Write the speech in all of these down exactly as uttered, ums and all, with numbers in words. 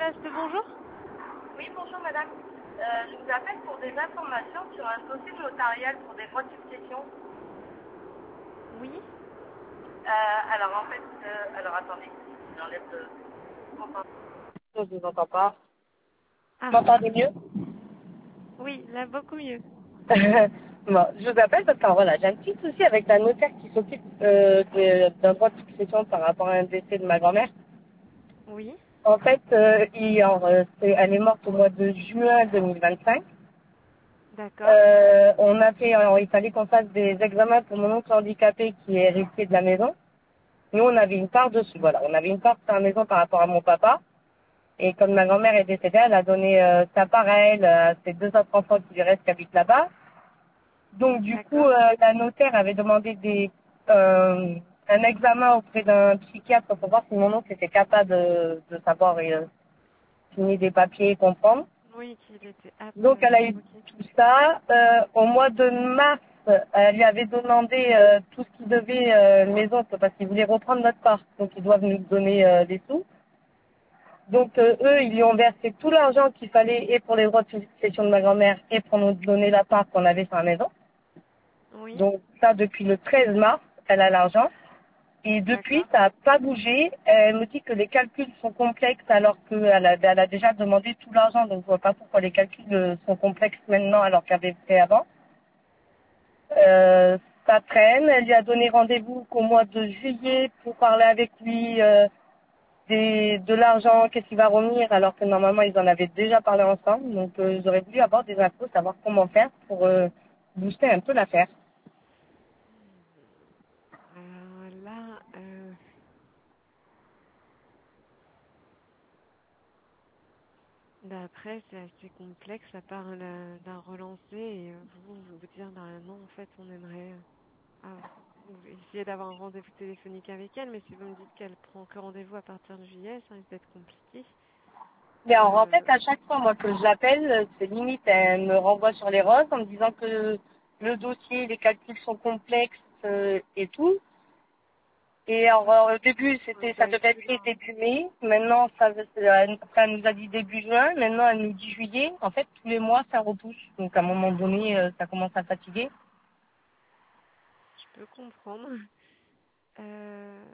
Test, bonjour. Oui, bonjour madame. Euh, je vous appelle pour des informations sur un dossier notarial pour des droits de succession. Oui. Euh, alors en fait, euh, alors attendez, j'enlève le... Je ne vous entends pas. Ah, Vous m'entendez mieux? oui, là, beaucoup mieux. Bon, je vous appelle parce que voilà, j'ai un petit souci avec la notaire qui s'occupe euh, de- d'un droit de succession par rapport à un décès de ma grand-mère. Oui. En fait, euh, il- alors, euh, c'est- elle est morte au mois de juin deux mille vingt-cinq. D'accord. Euh, on a fait, alors, il fallait qu'on fasse des examens pour mon oncle handicapé qui est héritier de la maison. Nous, on avait une part dessus, voilà. On avait une part sur la maison par rapport à mon papa. Et comme ma grand-mère est décédée, elle a donné euh, sa part à elle, à ses deux autres enfants qui lui restent qui habitent là-bas. Donc, du coup, D'accord. euh, la notaire avait demandé des, euh, un examen auprès d'un psychiatre pour voir si mon oncle était capable de, de savoir et, euh, signer des papiers et comprendre. Oui, qu'il était apte. Donc, elle a eu Ok. tout ça. Euh, au mois de mars, elle lui avait demandé euh, tout ce qu'il devait, euh, maison, parce qu'il voulait reprendre notre part. Donc, ils doivent nous donner euh, des sous. Donc, euh, eux, ils lui ont versé tout l'argent qu'il fallait et pour les droits de succession de ma grand-mère et pour nous donner la part qu'on avait sur la maison. Oui. Donc, ça, depuis le treize mars, elle a l'argent. Et depuis, D'accord. ça n'a pas bougé. Elle me dit que les calculs sont complexes alors qu'elle a, elle a déjà demandé tout l'argent. Donc, je vois pas pourquoi les calculs euh, sont complexes maintenant alors qu'elle avait fait avant. Euh, ça traîne. Elle lui a donné rendez-vous qu'au mois de juillet pour parler avec lui euh, des, de l'argent, qu'est-ce qu'il va revenir, alors que normalement, ils en avaient déjà parlé ensemble. Donc, euh, j'aurais voulu avoir des infos, savoir comment faire pour euh, booster un peu l'affaire. Alors là, euh, d'après, c'est assez complexe à part la- d'un relancer et euh, vous, vous vous dire, bah non, en fait, on aimerait euh, ah, vous essayer d'avoir un rendez-vous téléphonique avec elle, mais si vous me dites qu'elle prend que rendez-vous à partir de juillet, ça risque d'être compliqué. Mais alors, en fait, Euh, à chaque fois, moi, que je l'appelle, c'est limite, elle me renvoie sur les roses en me disant que le dossier, les calculs sont complexes euh, et tout. Et alors, euh, au début, un c'était, ça devait être calcul. fait début mai. Maintenant, ça, euh, après, elle nous a dit début juin. Maintenant, elle nous dit juillet. En fait, tous les mois, ça repousse. Donc, à un moment donné, euh, ça commence à fatiguer. Je peux comprendre. Euh,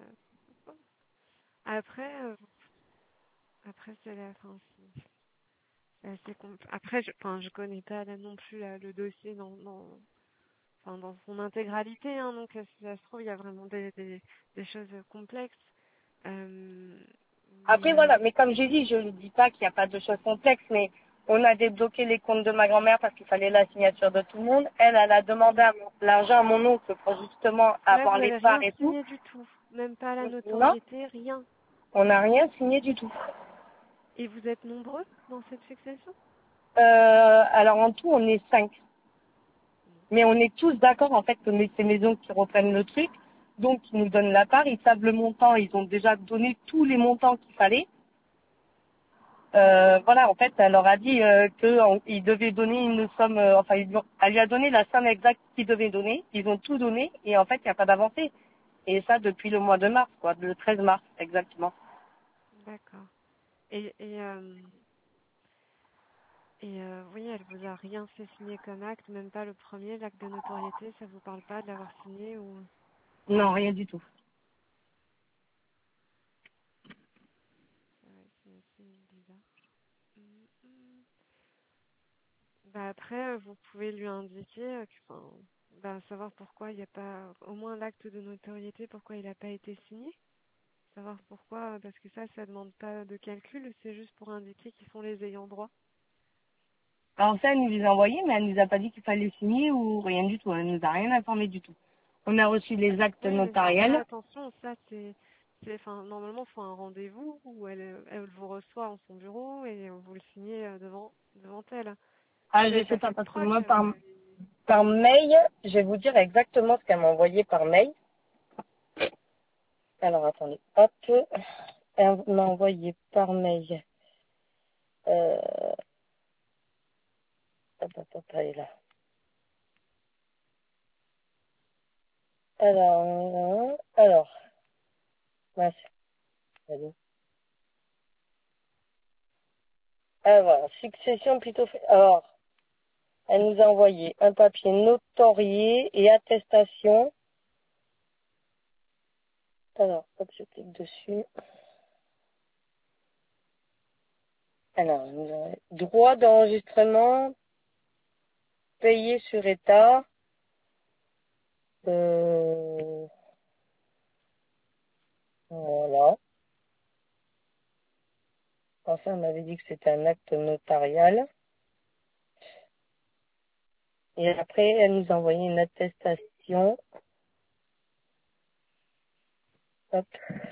après, euh, après c'est la fin. C'est c'est assez compl- Après, je, enfin, je connais pas là non plus là, le dossier dans, dans, enfin, dans son intégralité, hein, donc euh, si ça se trouve, il y a vraiment des, des, des choses complexes. Euh, Après, mais euh, voilà. Mais comme j'ai dit, je ne dis pas qu'il n'y a pas de choses complexes, mais on a débloqué les comptes de ma grand-mère parce qu'il fallait la signature de tout le monde. Elle, elle a demandé à mon- l'argent à mon oncle pour justement là, vous avoir les n'avez parts rien et tout. signé du tout, même pas la Non, notoriété, rien. on n'a rien signé du tout. Et vous êtes nombreux dans cette succession? Euh, alors en tout, on est cinq. Mais on est tous d'accord en fait que c'est ces maisons qui reprennent le truc, donc ils nous donnent la part, ils savent le montant, ils ont déjà donné tous les montants qu'il fallait. Euh, voilà, en fait, elle leur a dit euh, qu'ils devaient donner une somme, euh, enfin, ils lui ont- elle lui a donné la somme exacte qu'ils devaient donner, ils ont tout donné, et en fait, il n'y a pas d'avancée. Et ça depuis le mois de mars, quoi, le treize mars, exactement. D'accord. Et, et euh, Et euh, oui, elle vous a rien fait signer comme acte, même pas le premier, l'acte de notoriété, ça vous parle pas de l'avoir signé ou... Non, rien du tout. Ouais, c'est assez bizarre. Mm, mm. Bah après, euh, vous pouvez lui indiquer, euh, que, enfin, bah, savoir pourquoi il n'y a pas, au moins l'acte de notoriété, pourquoi il n'a pas été signé. Savoir pourquoi, euh, parce que ça, ça demande pas de calcul, c'est juste pour indiquer qu'ils sont les ayants droit. Alors ça, elle nous les a envoyés, mais elle nous a pas dit qu'il fallait signer ou rien du tout, elle nous a rien informé du tout. On a reçu les actes Oui, mais après, notariels. attention, ça c'est, c'est, enfin, normalement, il faut un rendez-vous où elle, elle vous reçoit en son bureau et vous le signez euh, devant, devant elle. Vous Ah, n'avez je pas sais pas, fait de parce que proc, moi, vous par, avez... par mail, je vais vous dire exactement ce qu'elle m'a envoyé par mail. Alors, attendez, hop, elle m'a envoyé par mail. Euh, hop, hop, hop, elle est là. Alors, alors, mince, allez. Alors, succession plutôt fait. Alors, elle nous a envoyé un papier notarié et attestation. Alors, hop, je clique dessus. Alors, elle nous a- droit d'enregistrement payé sur état. Euh, voilà. Enfin, on m'avait dit que c'était un acte notarial. Et après, elle nous a envoyé une attestation. Hop.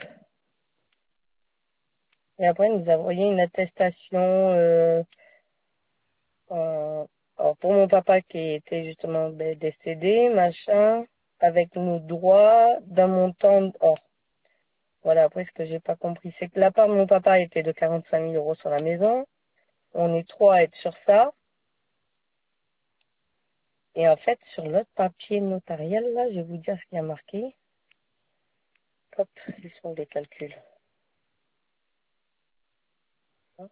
Et après, elle nous a envoyé une attestation euh, euh, alors pour mon papa qui était justement ben, décédé, machin, avec nos droits d'un montant. Oh, voilà, après, ce que j'ai pas compris, c'est que la part de mon papa était de quarante-cinq mille euros sur la maison. On est trois à être sur ça. Et en fait, sur l'autre papier notarial, là, je vais vous dire ce qu'il y a marqué. Hop, ils sont des calculs. Hop,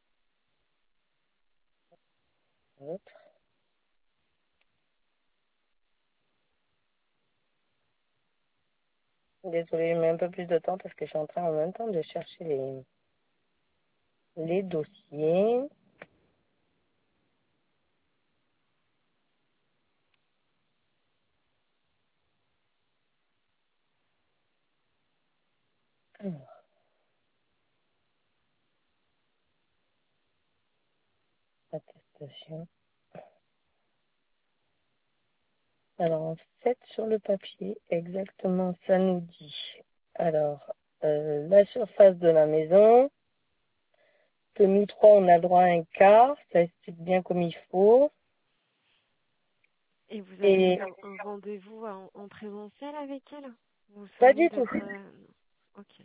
hop. Désolée, je mets un peu plus de temps parce que je suis en train en même temps de chercher les, les dossiers. Alors, attestation. Alors, en fait, sur le papier, exactement, ça nous dit. Alors, euh, la surface de la maison, que nous trois, on a droit à un quart, ça explique bien comme il faut. Et vous avez Et eu un, un rendez-vous en, en présentiel avec elle? Ou c'est à pas vous du tout. d'être... euh, non. Ok.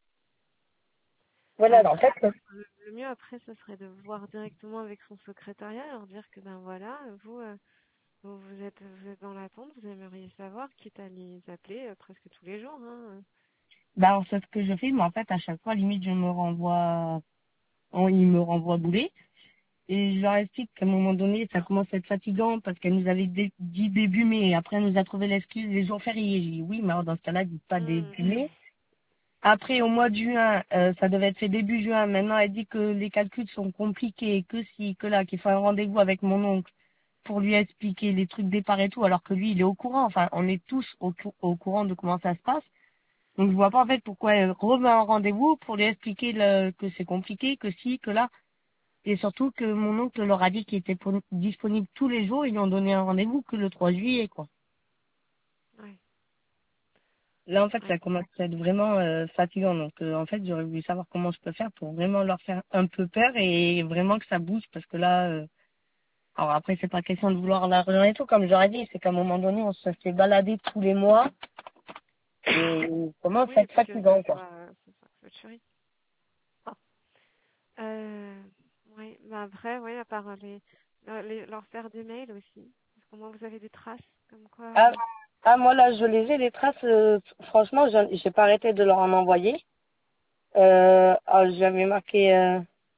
Bah, Voilà, en après, fait, le, le mieux après, ce serait de voir directement avec son secrétariat, leur dire que ben voilà, vous, euh, vous, vous êtes, vous êtes dans l'attente, vous aimeriez savoir, quitte à les appeler euh, presque tous les jours. Hein. bah, c'est ce que je fais, mais en fait, à chaque fois, limite, je me renvoie, on, il me renvoie bouler. Et je leur explique qu'à un moment donné, ça commence à être fatigant parce qu'elle nous avait dé- dit début mai et après elle nous a trouvé l'excuse les jours fériés. J'ai dit oui, mais alors dans ce cas-là, dites pas Hmm. début mai. Après, au mois de juin, euh, ça devait être fait début juin. Maintenant, elle dit que les calculs sont compliqués, que si, que là, qu'il faut un rendez-vous avec mon oncle pour lui expliquer les trucs départ et tout, alors que lui, il est au courant. Enfin, on est tous au, cou- au courant de comment ça se passe. Donc, je vois pas en fait pourquoi elle remet un rendez-vous pour lui expliquer le- que c'est compliqué, que si, que là. Et surtout que mon oncle leur a dit qu'il était pour- disponible tous les jours. Ils lui ont donné un rendez-vous que le trois juillet, quoi. Ouais, Là, en fait, ouais, ça commence à être vraiment euh, fatigant. Donc, euh, en fait, j'aurais voulu savoir comment je peux faire pour vraiment leur faire un peu peur et vraiment que ça bouge. Parce que là, euh, alors après, c'est pas question de vouloir l'argent et tout, comme j'aurais dit. C'est qu'à un moment donné, on se fait balader tous les mois et comment oui, ça et être puis que ça fatigant, quoi. soit, ça soit, ça soit chéri. Ah. Euh, ouais, bah après, ouais, à part les, leur, les- leur faire des mails aussi. Parce que moi, vous avez des traces, comme quoi. Ah, euh, ah, moi, là, je les ai, les traces. euh, franchement, j'en- j'ai pas arrêté de leur en envoyer. Euh, ah, j'avais marqué... euh,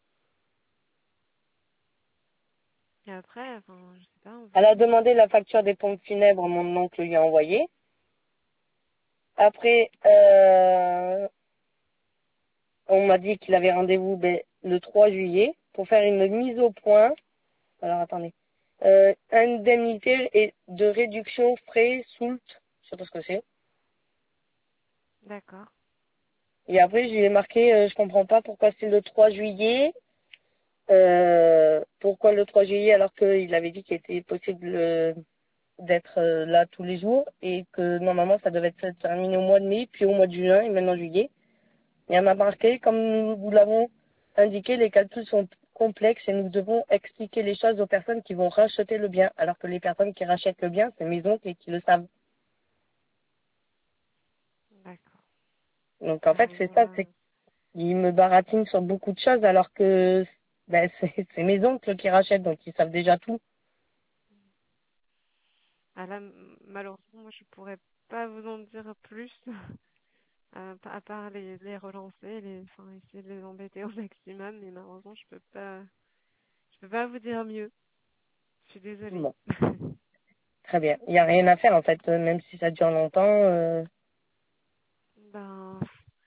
Et après, enfin, je sais pas, Elle a vous. demandé la facture des pompes funèbres, mon oncle lui a envoyé. Après, euh, on m'a dit qu'il avait rendez-vous ben, le trois juillet pour faire une mise au point. Alors attendez. Euh, indemnité et de réduction frais soult. Je sais pas ce que c'est. D'accord. Et après, je lui ai marqué, euh, je comprends pas pourquoi c'est le trois juillet. Euh, pourquoi le trois juillet alors qu'il avait dit qu'il était possible euh, d'être euh, là tous les jours et que normalement ça devait être terminé au mois de mai, puis au mois de juin et maintenant juillet. Et elle m'a marqué, comme nous vous l'avons indiqué, les calculs sont complexes et nous devons expliquer les choses aux personnes qui vont racheter le bien, alors que les personnes qui rachètent le bien, c'est mes oncles et qui le savent. D'accord. Donc en fait, Ouais, c'est bon ça, là. c'est qu'ils me baratinent sur beaucoup de choses, alors que ben, c'est c'est mes oncles qui rachètent, donc ils savent déjà tout. Ah là, m- malheureusement, moi, je pourrais pas vous en dire plus. À, à part les, les relancer, les, enfin, essayer de les embêter au maximum, mais malheureusement, je peux pas, je peux pas vous dire mieux. Je suis désolée. Bon, très bien. Il n'y a rien à faire en fait, euh, même si ça dure longtemps. euh, Ben,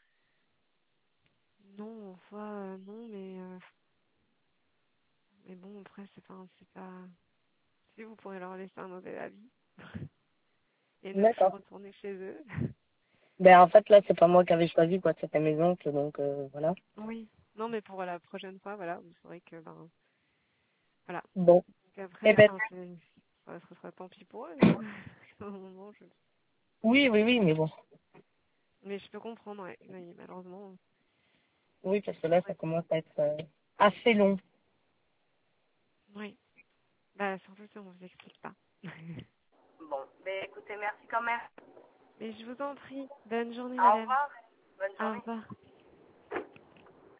non, en soi, euh, non, mais, euh, mais bon, après, c'est pas, c'est pas, si vous pourrez leur laisser un mauvais avis et ne plus D'accord. retourner chez eux. Ben en fait là, c'est pas moi qui avais choisi quoi, c'était mes oncles, donc euh, voilà. Oui. Non, mais pour la prochaine fois, voilà, vous saurez que, ben, voilà. Bon, Donc eh après, ben enfin, c'est, ça, ce sera tant pis pour eux. Hein. À un moment, je- oui, oui, oui, mais bon. Mais je peux comprendre, ouais. Oui, malheureusement. Oui, parce que là, ça commence à être euh, assez long. Oui. Bah, surtout si on vous explique pas. Bon, ben écoutez, merci quand même. Mais je vous en prie. Bonne journée, Au madame. revoir. Bonne Au journée. revoir.